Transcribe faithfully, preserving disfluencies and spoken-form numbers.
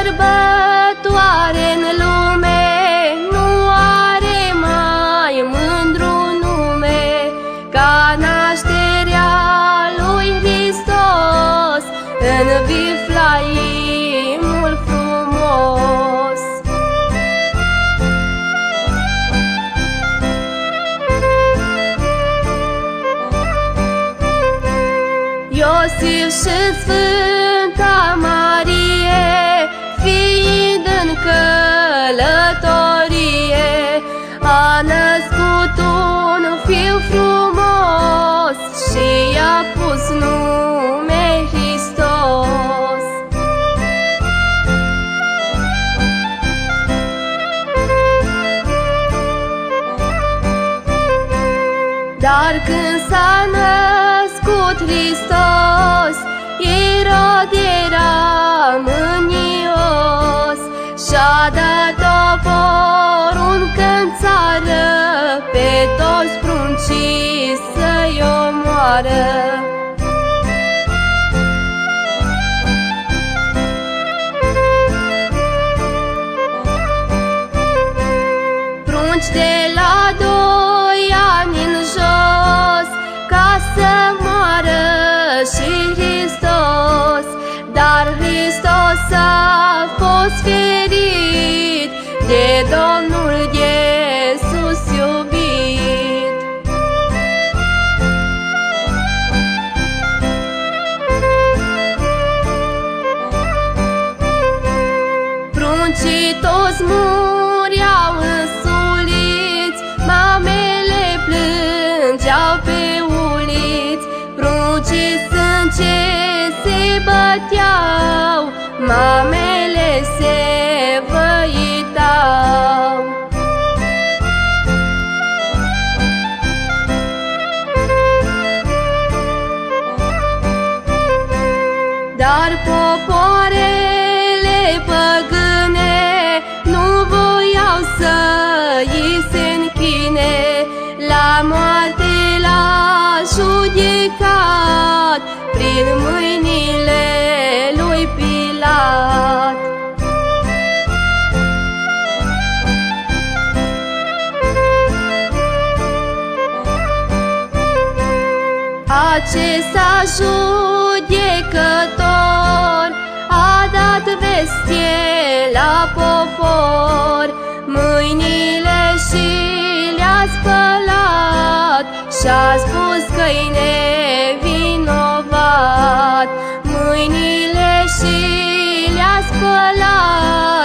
sărbătoare în lume, nu are mai mândru nume ca nașterea lui Hristos în Viflaimul frumos. Iosif și Sfânta Marie, fiind în călătorie, a născut un fiu frumos și i-a pus nume Hristos. Dar când s-a născut Hristos, Irod era mânios și-a dat o poruncă-n țară pe toți pruncii să-i omoară. Prunci de la doi ani în jos, ca să moară și Hristos, dar Hristos a fost ferit de Domnul Iisus iubit. Pruncii toți mureau însuliți, mamele plângeau pe uliți, pruncii sânge se băteau, mamele se văitau. Dar popoarele păgâne nu voiau să-i se închine, la moarte l-a judecat prin mâinile lui Pilat. Acesta judecător a dat vestie la popor, mâinile și le-a spălat și-a spus că-i nevinovat. Mâinile și le-a spălat